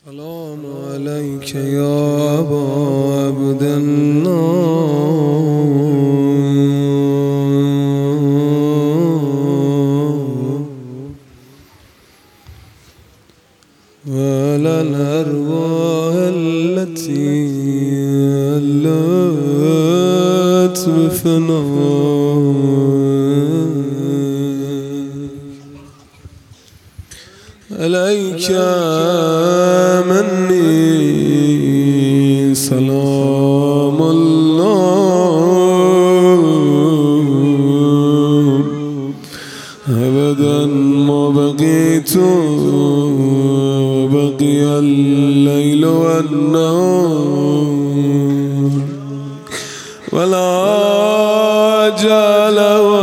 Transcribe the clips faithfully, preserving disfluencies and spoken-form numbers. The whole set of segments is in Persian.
سلام عليك يا أبا عبد الله وعلى الأرواح التي علت بفناء عليك مني سلام الله أبدا ما بقيت بقي الليل والنهار ولا جال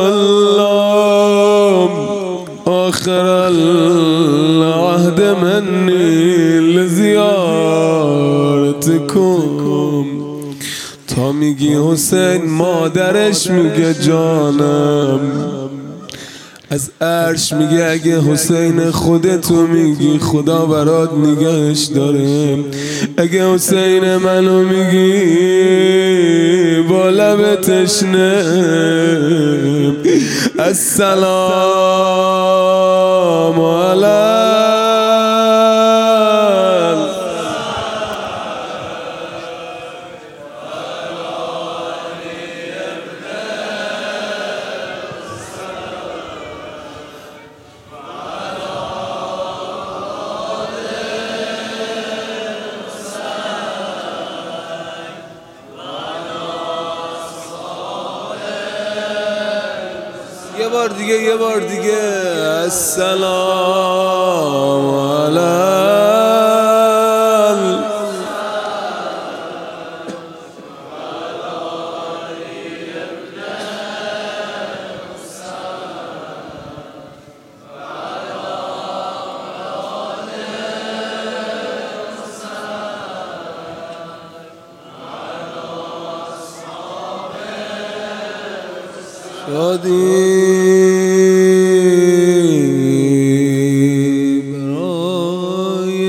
والله آخر العهد مني لزیارتکم تا میگی حسین مادرش میگه جانم، از عرش میگه اگه حسین خودتو میگی خدا برات نگهش داره، اگه حسین منو میگی با لب تشنه السلام علیکم. یه بار دیگه یه بار دیگه السلام علیکم. شادی برای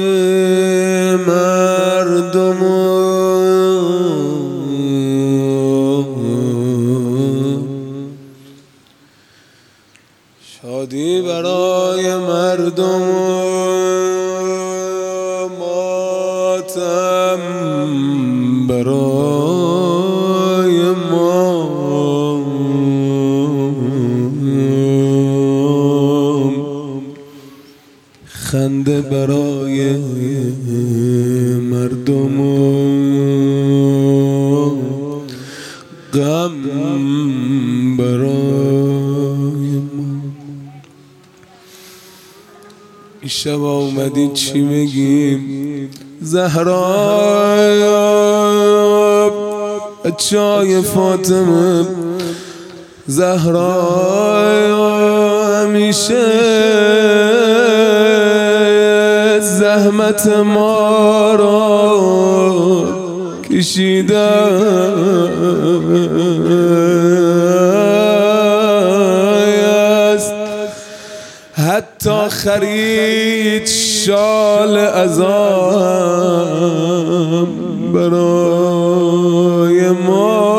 مردم، شادی برای مردم، ماتم برای ما، خنده برای مردم و غم برای ما. این شب اومدی چی بگیم؟ زهرا چای فاطمه، زهرا همیشه زحمت ما را کشیده است، حتی خرید شال ازام برای ما.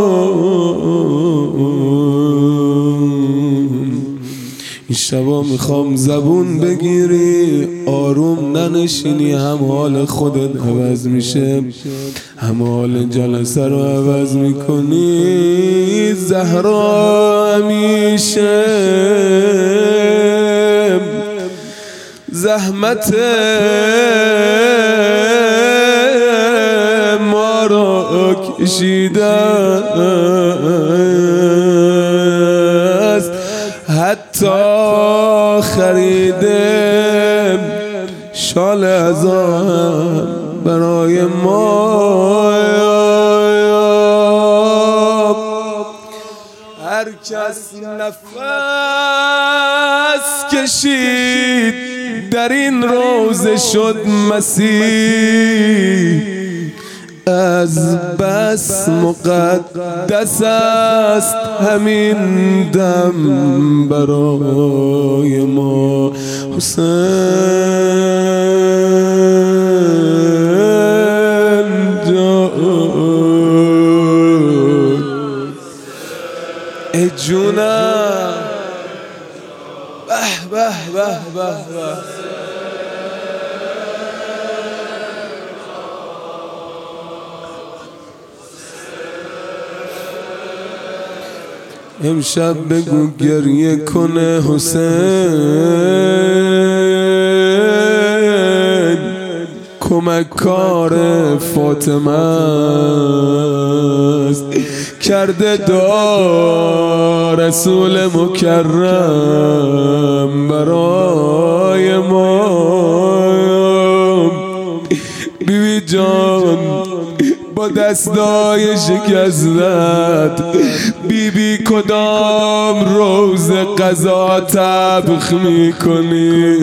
این شبا میخوام زبون بگیری، آروم ننشینی، هم حال خودت عوض میشه هم حال جلسه رو عوض میکنی. زهرا همیشه زحمت ما را کشیده است، حتی خریده شال ازام برای ما. هر کس نفس کشید در این روزه شد مسیح، از بس مقدس است همین دم برای ما. حسین امشب بگو گریه کنه حسین، کمک کار فاطمه است، کرده دعا رسول مکرم برای ما. بیبی جان با دستای شکستت بیبی کدام روز قضا طبخ میکنی؟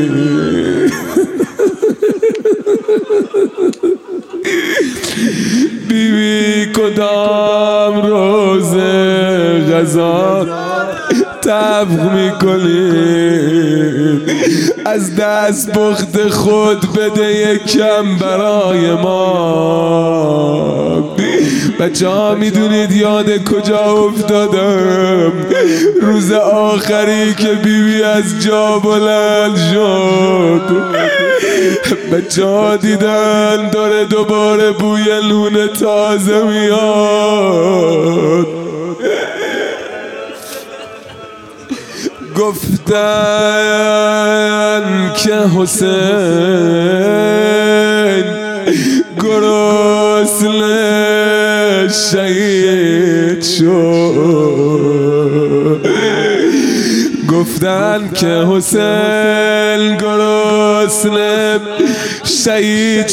بیبی کدام روز غذا طبخ میکنی؟ از دست پخت خود بده یکم برای ما. بچه ها میدونید یاد کجا افتادم؟ روز آخری که بیبی از جا بلند شد، بچه ها دیدن داره دوباره بوی نون تازه میاد. گفتن که حسین گرسنه شهید شد، گفتن که حسین گرسنه شهید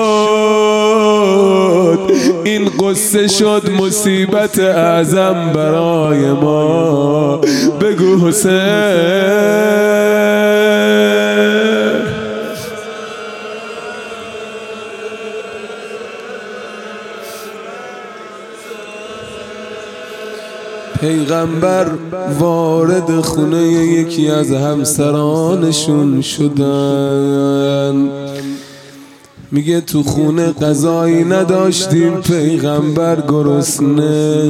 شد. این قصه شد مصیبت اعظم برای ما. بگو حسین. پیغمبر وارد خونه یکی از همسرانشون شدن، میگه تو خونه غذایی نداشتیم، پیغمبر گرسنه.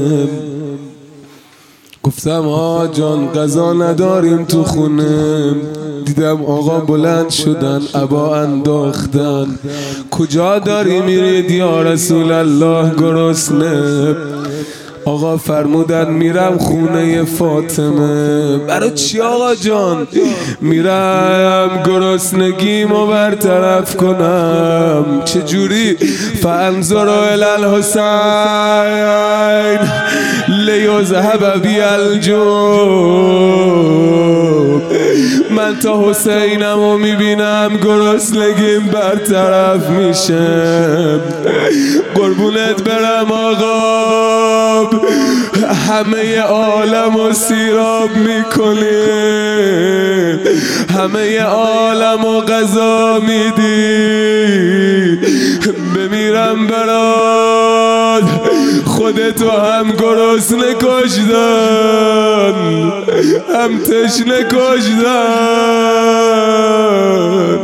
گفتم آقا جان غذا نداریم تو خونه. دیدم آقا بلند شدن، عبا انداختن. کجا داری میرید یا رسول الله گرسنه؟ آقا فرمودن میرم خونه فاطمه. برای چی آقا جان؟ میرم گرسنگیمو برطرف کنم. چجوری؟ فانظر الی الحسین لیذهب بی الجوع. من تا حسینمو میبینم گرسنگیم برطرف میشه. قربونت برم آقا، همه عالم و سیراب میکنی، همه عالم و غذا میدی، بمیرم برات. خودتو هم گرسنه کشتن هم تشنه کشتن.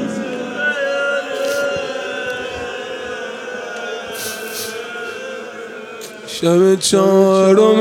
شب چهارم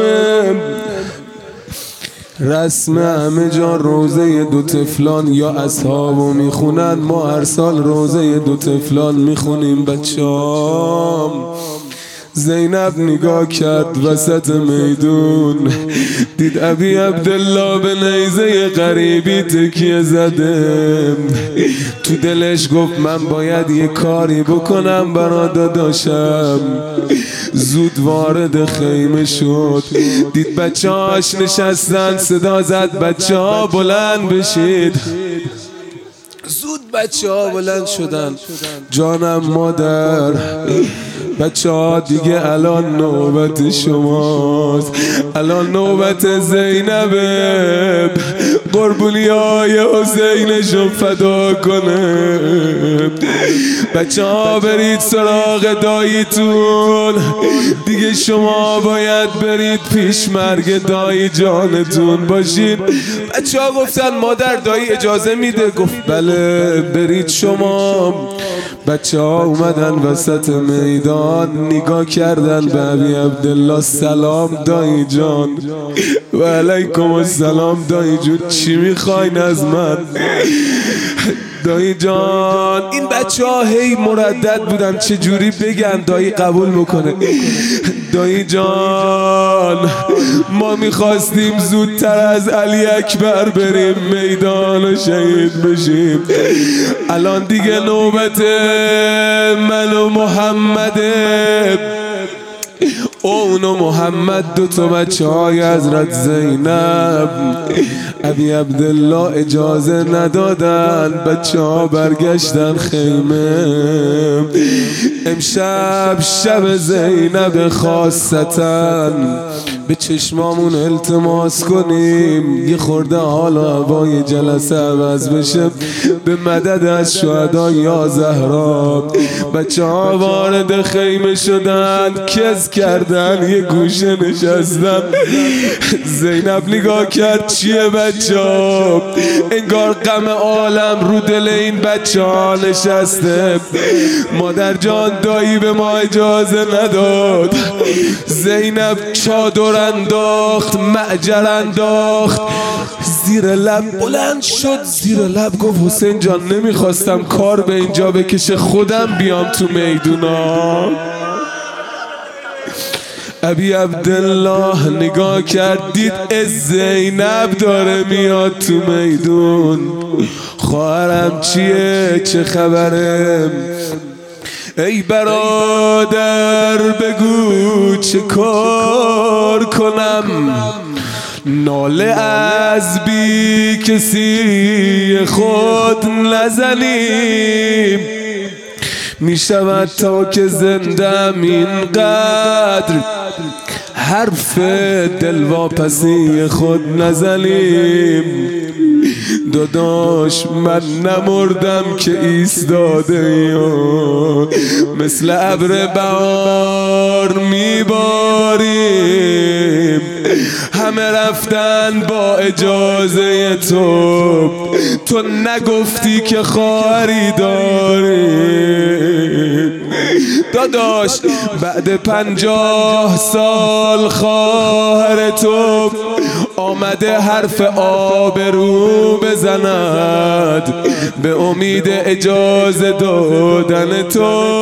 رسم همه جا روزه دو طفلان یا اصحابو میخونن، ما هر سال روزه دو طفلان میخونیم بچه‌ام. زینب نگاه کرد وسط میدون، دید ابی عبدالله به نیزه غریبی تکیه زده. تو دلش گفت من باید یه کاری بکنم برا داداشم. زود وارد خیمه شد، دید بچه هاش نشستن، صدا زد بچه ها بلند بشید. زود بچه ها بلند شدن. جانم مادر، بچه ها دیگه الان نوبت شماست، الان نوبت زینبه، قربونی های حسینشو فدا کنه. بچه ها برید سراغ داییتون، دیگه شما باید برید پیش مرگ دایی جانتون باشید. بچه ها گفتن مادر دایی اجازه میده؟ گفت بله برید شما. بچه ها اومدن وسط میدان، نگاه کردن به ابی عبدالله. سلام دایی جان. و علیکم السلام دایی جون، چی میخواین از من؟ دایی جان این بچه ها هی مردد بودن چجوری بگن دایی قبول میکنه. دایی جان ما میخواستیم زودتر از علی اکبر بریم میدان و شهید بشیم، الان دیگه نوبت من و محمده. اون و محمد دو تا بچه های حضرت زینب ابی عبدالله اجازه ندادن، بچه ها برگشتن خیمه. امشب شب زینب خاصتاً به چشمامون التماس کنیم یه خورده حال و هوای جلسه عوض بشه به مدد از شهدا یا زهرا. بچه ها وارد خیمه شدن، کز کردن یه گوشه نشستن. زینب نگاه کرد چیه بچه ها؟ انگار غم عالم رو دل این بچه ها نشسته. مادر جان دایی به ما اجازه نداد. زینب چادر انداخت، معجر انداخت، زیر لب بلند شد، زیر لب گفت حسین جان نمیخواستم کار به اینجا بکشه، خودم بیام تو میدونا. ابی عبدالله نگاه کردید از زینب داره میاد تو میدون. خواهرم چیه؟ چه خبره؟ ای برادر بگو چه کار کنم، ناله از بی کسی خود نزنیم. می شود تا که زندم اینقدر حرف دلواپسی خود نزنیم. داداش من نمردم که ایستاده یا مثل ابر بهار میباریم. همه رفتن با اجازه تو، تو نگفتی که خواهری داری. داداش بعد پنجاه سال خواهر تو آمده حرف آبرو بزند، به امید اجازه دادن تو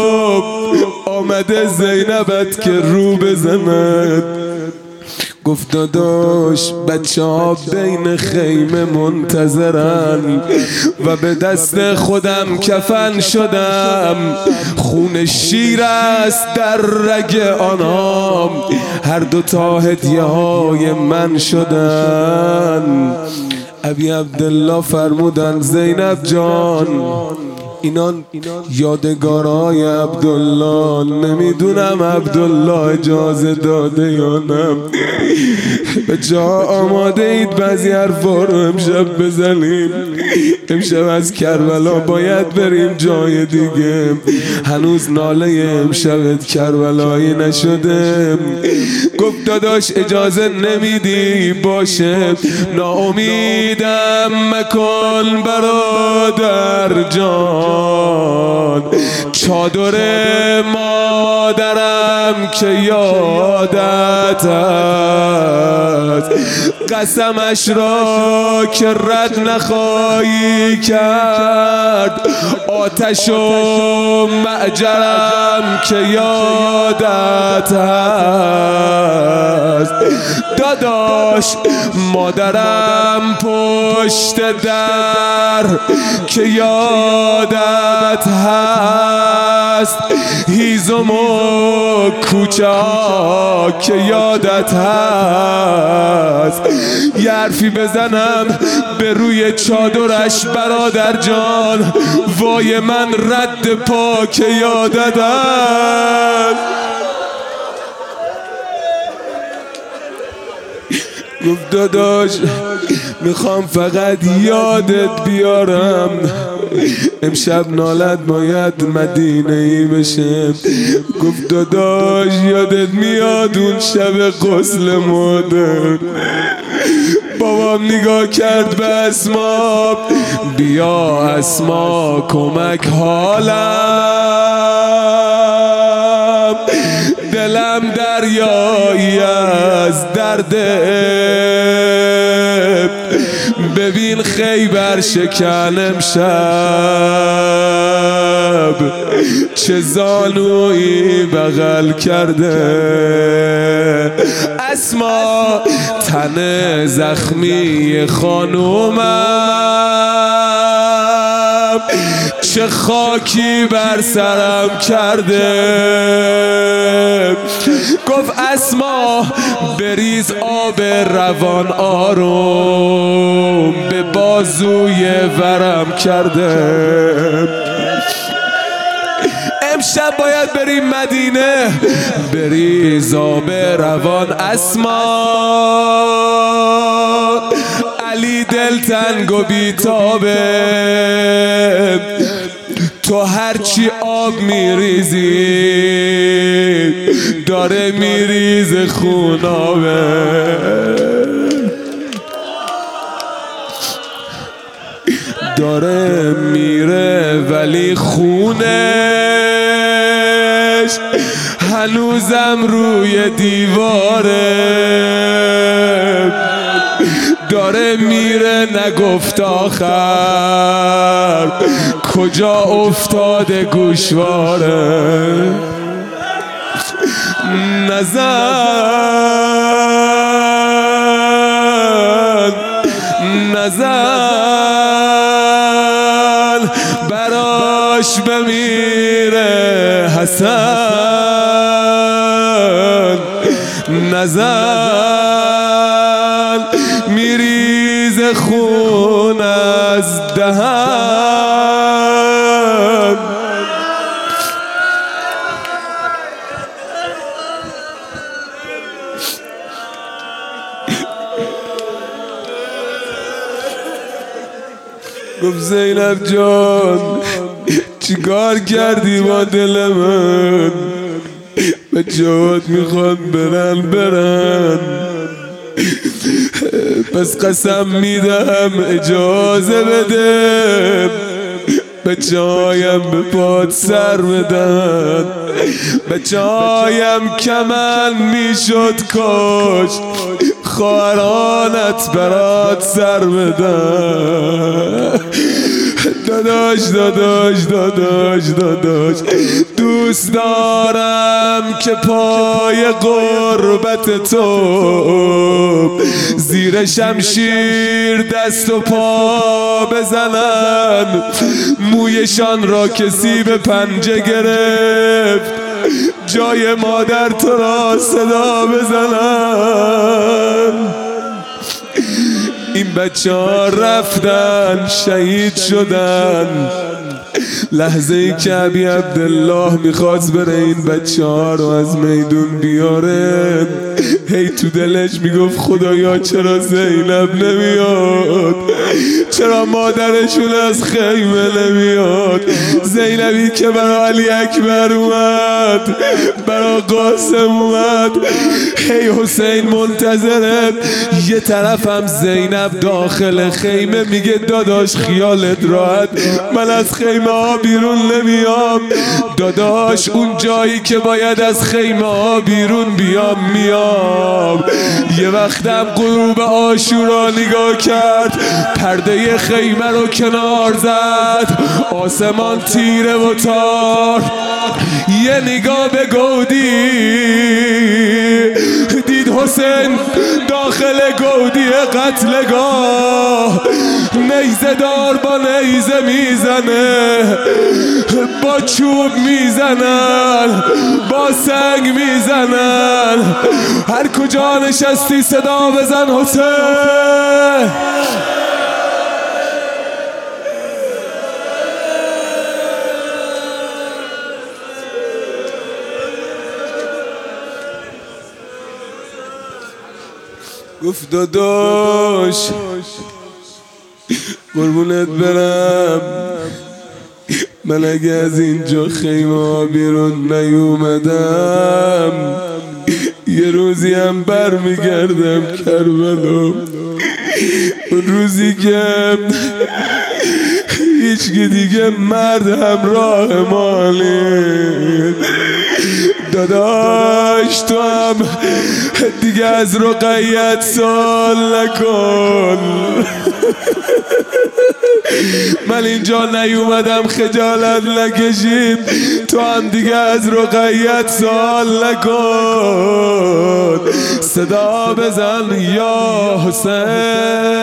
آمده زینبت که رو بزند. گفت داداش بچه ها بین خیمه منتظرن و به دست خودم کفن شدم، خون شیر است در رگ آنام، هر دو تا هدیه های من شدن. ابی عبدالله فرمودن زینب جان اینان یادگارهای عبدالله، نمیدونم عبدالله اجازه داده یا نه. به جا آماده اید بعضی حرفا رو امشب بزنیم؟ امشب از کربلا باید بریم جای دیگه، هنوز ناله امشبت کربلایی نشده. گفت داداش اجازه نمیدی؟ باشه ناامیدم مکن برادر جان، چادر مادرم که یادت هست، قسمش را که رد نخواهی کرد، آتش و معجرم که یادت هست. داداش مادرم پشت در که یادت هست، هیزم و کوچه ها که یادت هست. یه حرفی بزنم به روی چادرش برادر جان، وای من رد پا که یادت هست. گفت داداش میخوام فقط یادت بیارم امشب نالت باید مدینه ای بشه. گفت داداش یادت میاد اون شب غسل مادر؟ بابام نگاه کرد به اسما، بیا اسما کمک حالم، دلم دریایی از درد، ببین خیبر شکن امشب چه زانویی بغل کرده. اسما تن زخمی خانومم چه خاکی بر سرم کرده. گفت اسما بریز آب روان آروم به بازوی ورم کرده. امشب باید بریم مدینه بریز آب روان. اسما علی دلتنگ و بیتابه تو هرچی آب میریزی داره میریز خونابه. داره میره ولی خونش هنوزم روی دیواره. داره میره نگفت آخر کجا افتاده گوشواره. نزن نزن براش بمیره حسن. نزن میریز خون از دهن. گفت زینب جان چیکار کردی با دل من؟ بچه‌هات میخوان برن برن پس قسم میدم اجازه بده بچه‌هایم به پات سر بدن. بچه‌هایم کمن میشد کاش خواهرانت برات سر بدن. داداش داداش داداش داداش دوست دارم که پای قربت تو زیر شمشیر دست و پا بزنن. مویشان را کسی به پنجه گرفت جای مادر تو را صدا بزنن. این بچه ها رفتن شهید شدن. لحظه ای که ابی عبدالله میخواست بره این بچه ها رو از میدون بیاره هی تو دلش میگفت خدایا چرا زینب نمیاد، چرا مادرشون از خیمه نمیاد. زینبی که برا علی اکبر اومد، برا قاسم اومد، هی حسین منتظره. یه طرفم زینب داخل خیمه میگه داداش خیالت راحت، من از خیمه ها بیرون نمیام. داداش اون جایی که باید از خیمه ها بیرون بیام میام. یه وقتم غروب عاشورا نگاه کرد، پرده خیمه رو کنار زد، آسمان تیره و تار. یه نگاه به گودی دید حسین داخل گودی قتلگاه، نیزه دار با نیزه میزنه، با چوب میزنن، با سنگ میزنن. هر کجا نشستی صدا بزن حسین. گفت داداش قربونت برم، من اگه از اینجا خیمه بیرون نیومدم یه روزی هم بر میگردم کربلا. اون روزی که هیچ که دیگه مرد همراه ما نیست. داداش تو هم دیگه از رقیت سوال نکن. من اینجا نیومدم خجالت نکشیم، تو هم دیگه از رقیت سوال نکن. صدا بزن یا حسین،